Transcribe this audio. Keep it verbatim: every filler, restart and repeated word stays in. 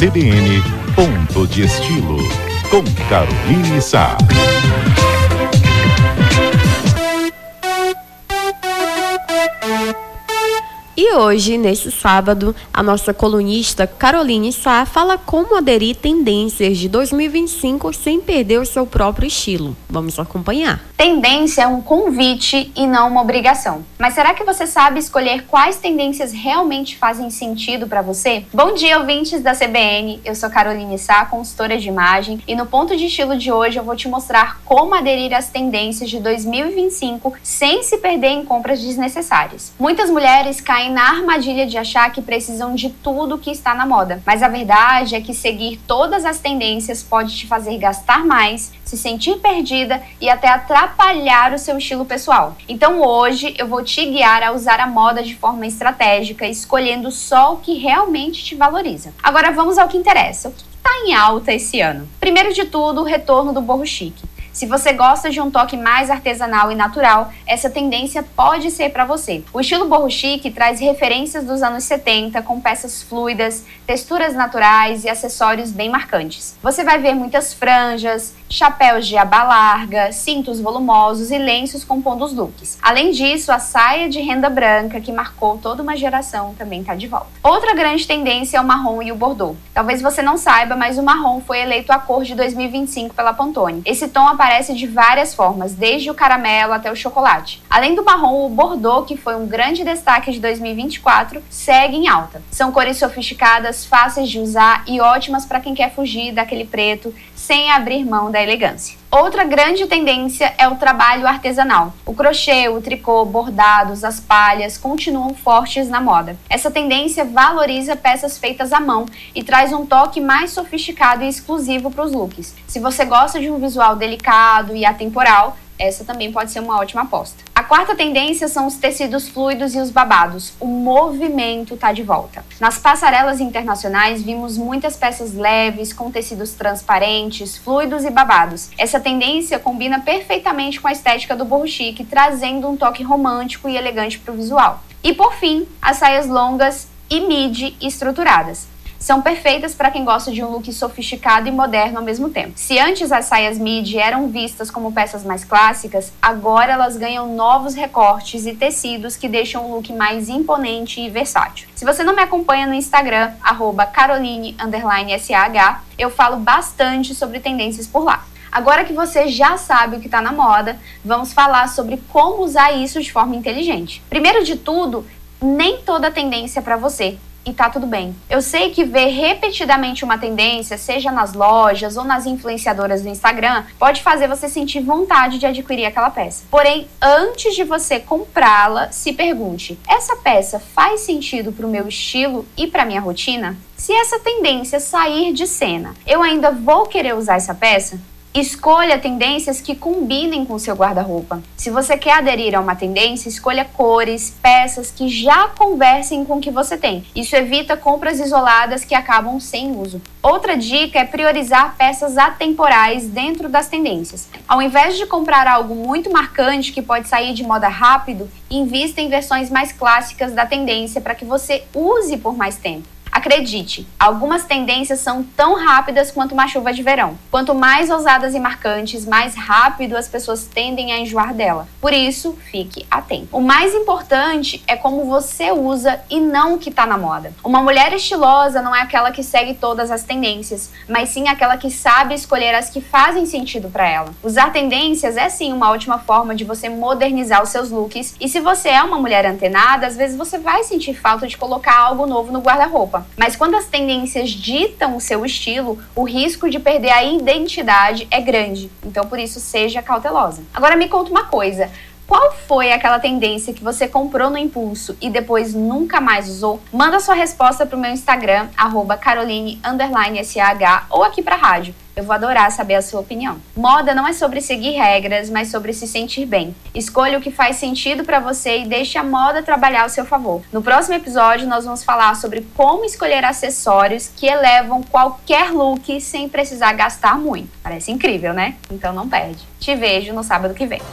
C B N Ponto de Estilo, com Caroline Sá. E hoje, nesse sábado, a nossa colunista Caroline Sá fala como aderir tendências de dois mil e vinte e cinco sem perder o seu próprio estilo. Vamos acompanhar. Tendência é um convite e não uma obrigação. Mas será que você sabe escolher quais tendências realmente fazem sentido para você? Bom dia, ouvintes da C B N. Eu sou Caroline Sá, consultora de imagem, e no Ponto de Estilo de hoje eu vou te mostrar como aderir às tendências de dois mil e vinte e cinco sem se perder em compras desnecessárias. Muitas mulheres caem na armadilha de achar que precisam de tudo que está na moda. Mas a verdade é que seguir todas as tendências pode te fazer gastar mais, se sentir perdida e até atrapalhar o seu estilo pessoal. Então hoje eu vou te guiar a usar a moda de forma estratégica, escolhendo só o que realmente te valoriza. Agora vamos ao que interessa. O que está em alta esse ano? Primeiro de tudo, o retorno do boho chique. Se você gosta de um toque mais artesanal e natural, essa tendência pode ser para você. O estilo boho chique traz referências dos anos setenta, com peças fluidas, texturas naturais e acessórios bem marcantes. Você vai ver muitas franjas, chapéus de aba larga, cintos volumosos e lenços compondo os looks. Além disso, a saia de renda branca, que marcou toda uma geração, também está de volta. Outra grande tendência é o marrom e o bordô. Talvez você não saiba, mas o marrom foi eleito a cor de dois mil e vinte e cinco pela Pantone. Esse tom aparece de várias formas, desde o caramelo até o chocolate. Além do marrom, o bordô, que foi um grande destaque de dois mil e vinte e quatro, segue em alta. São cores sofisticadas, fáceis de usar e ótimas para quem quer fugir daquele preto sem abrir mão da elegância. Outra grande tendência é o trabalho artesanal. O crochê, o tricô, bordados, as palhas continuam fortes na moda. Essa tendência valoriza peças feitas à mão e traz um toque mais sofisticado e exclusivo para os looks. Se você gosta de um visual delicado e atemporal, essa também pode ser uma ótima aposta. A quarta tendência são os tecidos fluidos e os babados. O movimento está de volta. Nas passarelas internacionais, vimos muitas peças leves, com tecidos transparentes, fluidos e babados. Essa tendência combina perfeitamente com a estética do boho chique, trazendo um toque romântico e elegante para o visual. E por fim, as saias longas e midi estruturadas. São perfeitas para quem gosta de um look sofisticado e moderno ao mesmo tempo. Se antes as saias midi eram vistas como peças mais clássicas, agora elas ganham novos recortes e tecidos que deixam o look mais imponente e versátil. Se você não me acompanha no Instagram, arroba caroline underline sah, eu falo bastante sobre tendências por lá. Agora que você já sabe o que está na moda, vamos falar sobre como usar isso de forma inteligente. Primeiro de tudo, nem toda tendência é para você. E tá tudo bem. Eu sei que ver repetidamente uma tendência, seja nas lojas ou nas influenciadoras do Instagram, pode fazer você sentir vontade de adquirir aquela peça. Porém, antes de você comprá-la, se pergunte: essa peça faz sentido para o meu estilo e para minha rotina? Se essa tendência sair de cena, eu ainda vou querer usar essa peça? Escolha tendências que combinem com o seu guarda-roupa. Se você quer aderir a uma tendência, escolha cores, peças que já conversem com o que você tem. Isso evita compras isoladas que acabam sem uso. Outra dica é priorizar peças atemporais dentro das tendências. Ao invés de comprar algo muito marcante que pode sair de moda rápido, invista em versões mais clássicas da tendência para que você use por mais tempo. Acredite, algumas tendências são tão rápidas quanto uma chuva de verão. Quanto mais ousadas e marcantes, mais rápido as pessoas tendem a enjoar dela. Por isso, fique atento. O mais importante é como você usa e não o que está na moda. Uma mulher estilosa não é aquela que segue todas as tendências, mas sim aquela que sabe escolher as que fazem sentido para ela. Usar tendências é sim uma ótima forma de você modernizar os seus looks, e se você é uma mulher antenada, às vezes você vai sentir falta de colocar algo novo no guarda-roupa. Mas quando as tendências ditam o seu estilo, o risco de perder a identidade é grande. Então, por isso, seja cautelosa. Agora me conta uma coisa. Qual foi aquela tendência que você comprou no impulso e depois nunca mais usou? Manda sua resposta para o meu Instagram, arroba caroline underline sah, ou aqui para a rádio. Eu vou adorar saber a sua opinião. Moda não é sobre seguir regras, mas sobre se sentir bem. Escolha o que faz sentido para você e deixe a moda trabalhar ao seu favor. No próximo episódio, nós vamos falar sobre como escolher acessórios que elevam qualquer look sem precisar gastar muito. Parece incrível, né? Então não perde. Te vejo no sábado que vem.